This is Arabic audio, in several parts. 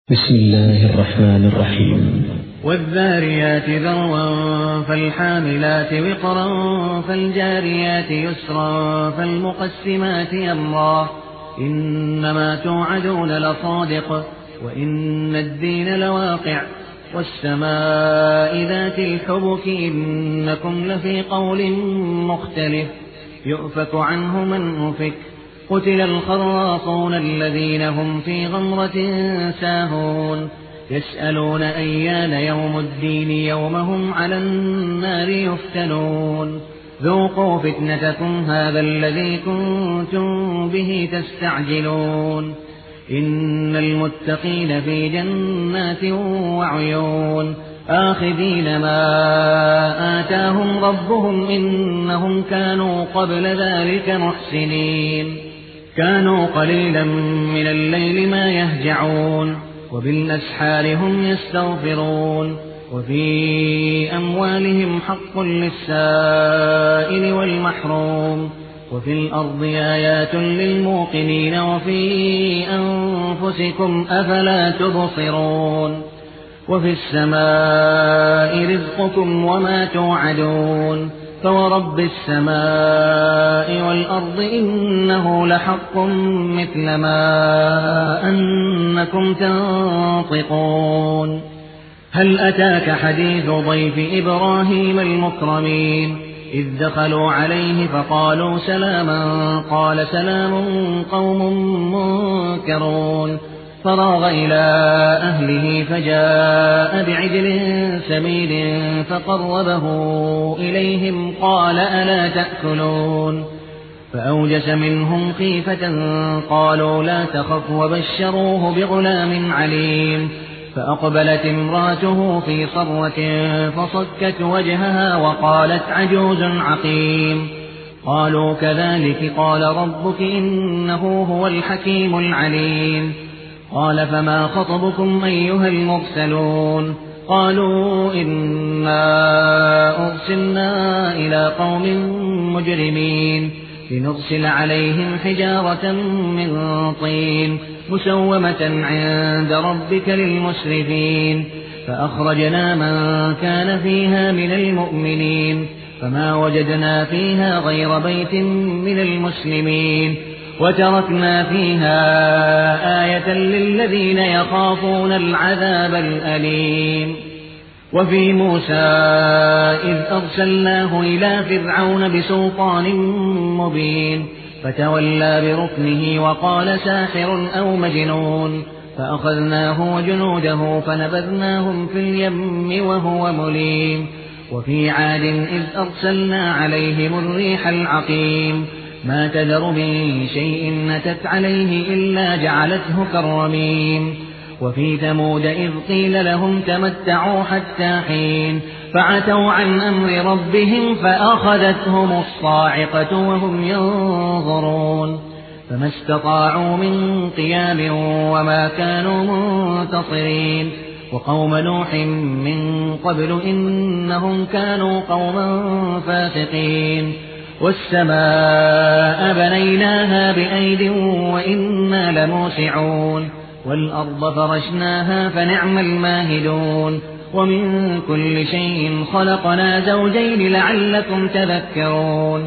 بسم الله الرحمن الرحيم. والذاريات ذروا فالحاملات وقرا فالجاريات يسرا فالمقسمات أمرا إنما توعدون لصادق وإن الدين لواقع والسماء ذات الحبك إنكم لفي قول مختلف يؤفك عنه من أفك قتل الخراصون الذين هم في غمرة ساهون يسألون أيان يوم الدين يوم هم على النار يفتنون ذوقوا فتنتكم هذا الذي كنتم به تستعجلون إن المتقين في جنات وعيون آخذين ما آتاهم ربهم إنهم كانوا قبل ذلك محسنين كانوا قليلا من الليل ما يهجعون وبالأسحار هم يستغفرون وفي أموالهم حق للسائل والمحروم وفي الأرض آيات للموقنين وفي أنفسكم أفلا تبصرون وفي السماء رزقكم وما توعدون فورب السماء والأرض إنه لحق مثل ما أنكم تنطقون هل أتاك حديث ضيف إبراهيم المكرمين إذ دخلوا عليه فقالوا سلاما قال سلام قوم منكرون فراغ إلى أهله فجاء بعجل سمين فقربه إليهم قال ألا تأكلون فأوجس منهم خيفة قالوا لا تخف وبشروه بغلام عليم فأقبلت امراته في صرة فصكت وجهها وقالت عجوز عقيم قالوا كذلك قال ربك إنه هو الحكيم العليم قال فما خطبكم أيها المرسلون قالوا إنا أرسلنا إلى قوم مجرمين لنرسل عليهم حجارة من طين مسومة عند ربك للمسرفين فأخرجنا من كان فيها من المؤمنين فما وجدنا فيها غير بيت من المسلمين وتركنا فيها آية للذين يخافون العذاب الأليم وفي موسى إذ أرسلناه إلى فرعون بسلطان مبين فتولى بركنه وقال ساحر أو مجنون فأخذناه وجنوده فنبذناهم في اليم وهو مليم وفي عاد إذ أرسلنا عليهم الريح العقيم ما تذر من شيء نتت عليه إلا جعلته كالرميم وفي ثمود إذ قيل لهم تمتعوا حتى حين فعتوا عن أمر ربهم فأخذتهم الصاعقة وهم ينظرون فما استطاعوا من قيام وما كانوا منتصرين وقوم نوح من قبل إنهم كانوا قوما فاسقين والسماء بنيناها بأيد وإنا لموسعون والأرض فرشناها فنعم الماهدون ومن كل شيء خلقنا زوجين لعلكم تذكرون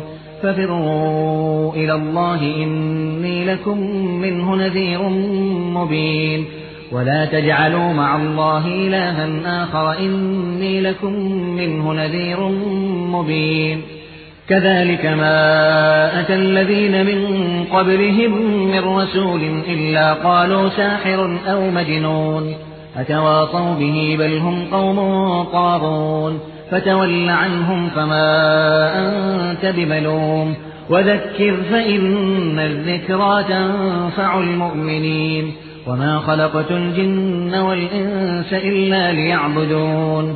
ففروا إلى الله إني لكم منه نذير مبين ولا تجعلوا مع الله إلها آخر إني لكم منه نذير مبين كذلك ما أتى الذين من قبلهم من رسول إلا قالوا ساحر أو مجنون أتواصوا به بل هم قوم طاغون فتول عنهم فما أنت بملوم وذكر فإن الذكرى تنفع المؤمنين وما خلقت الجن والإنس إلا ليعبدون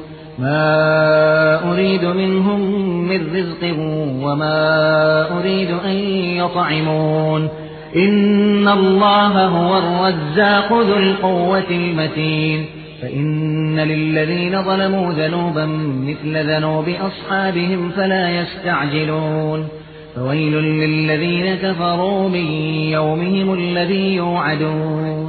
ما أريد منهم من رزق وما أريد أن يطعمون إن الله هو الرزاق ذو القوة المتين فإن للذين ظلموا ذنوبا مثل ذنوب أصحابهم فلا يستعجلون فويل للذين كفروا من يومهم الذي يوعدون